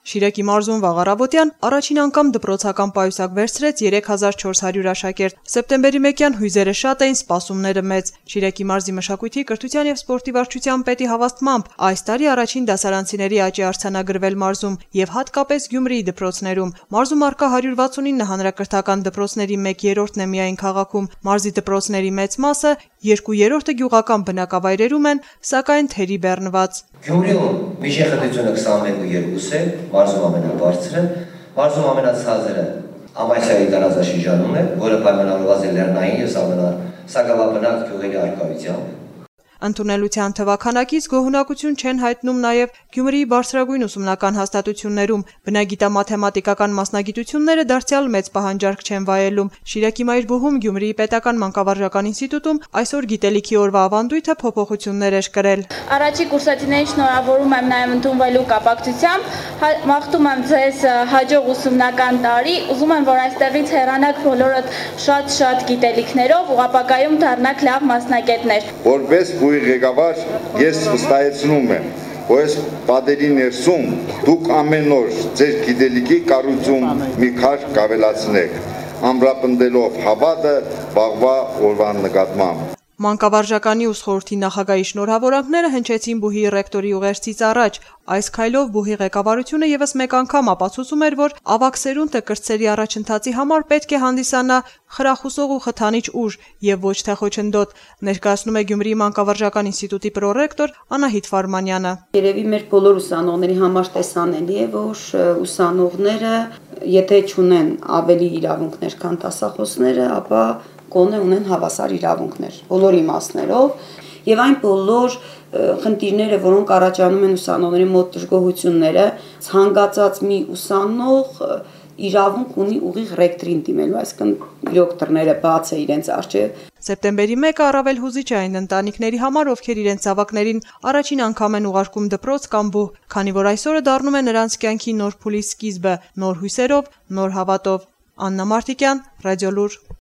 Շիրակի մարզում վաղ առավոտյան առաջին անգամ դպրոցական պայուսակ վերցրեց 3400 աշակերտ։ Սեպտեմբերի 1-յան հույզերը շատ էին, սպասումները մեծ։ Շիրակի մարզի մշակույթի, կրթության եւ սպորտի վարչության պետի հավաստմամբ այս տարի առաջին դասարանցիների աճի արձանագրվել մարզում եւ հատկապես Գյումրիի դպրոցներում։ Մարզում առկա 169 հանրակրթական դպրոցների 1/3-ն է միայն քաղաքում։ Մարզի դպրոցների մեծ մասը 2/3-ը գյուղական բնակավայրերում են, սակայն թերի բեռնված։ Գյումրիում միջեխտությունը 21.2 է, մարզում ամենաբարձրը, մարզում ամենացածը Ամասիայի տարածաշրջանում է, որը պայմանավորված է լեռնային եւ սակավաբնակ գյուղերի առկայությամբ։ Ընդունելության թվաքանակից գոհունակություն չեն հայտնում նաև Գյումրիի բարձրագույն ուսումնական հաստատություններում։ Բնագիտա-մաթեմատիկական մասնագիտությունները դարձյալ մեծ պահանջարկ չեն վայելում։ Շիրակի Մայրբուհում Գյումրիի պետական մանկավարժական ինստիտուտում այսօր գիտելիքի օրվա ավանդույթը փոփոխություններ էր կրել։ Առաջի կուրսացիներին շնորհավորում եմ նաև ընդունվելու կապակցությամբ, մաղթում եմ ձեզ հաջող ուսումնական տարի, ուզում եմ, որ այստեղից հեռանաք բոլորդ շատ գիտելիքներով, ու ապագայում դառնաք լավ մասնագետներ։ Որպես ղեկավար ես վստահեցնում եմ, որ այս պատերի ներսում դուք ամեն օր ձեր գիտելիքի կառույցում մի քար կավելացնեք, ամրապնդելով հավատը վաղվա օրվա նկատմամբ։ Մանկավարժականի ուսխորհրդի նախագահի շնորհավորանքները հնչեցին բուհի ռեկտորի ուղերձից առաջ։ Այս քայլով բուհի ղեկավարությունը եւս մեկ անգամ ապացուցում էր, որ ավագ սերունդը կրտսերի առաջընթացի համար պետք է հանդիսանա խրախուսող ու խթանիչ ուժ եւ ոչ թե խոչընդոտ, ներկայացնում է Գյումրիի մանկավարժական ինստիտուտի պրոռեկտոր Անահիտ Ֆարմանյանը։ Երևի մեր բոլոր ուսանողների համար տեսանելի է, որ ուսանողները, եթե չունեն ավելի իրավունքներ, քան դասախոսները, ապա գոնե ունեն հավասար իրավունքներ բոլոր իմաստներով եւ այն բոլոր խնդիրները, որոնք առաջանում են ուսանողների մոտ դժգոհությունները, ցանկացած մի ուսանող իրավունք ունի ուղիղ ռեկտորին դիմելու, այսինքն իրոք դռները բաց է իրենց առջև։ Սեպտեմբերի 1-ը առավել հուզիչ է այն ընտանիքների համար, ովքեր իրենց զավակներին առաջին անգամ են ուղարկում դպրոց կամ բուհ, քանի որ այսօրը դառնում է նրանց կյանքի նոր փուլի սկիզբը, նոր հույսերով, նոր հավատով։ Աննա Մարտիկյան, Ռադիոլուր։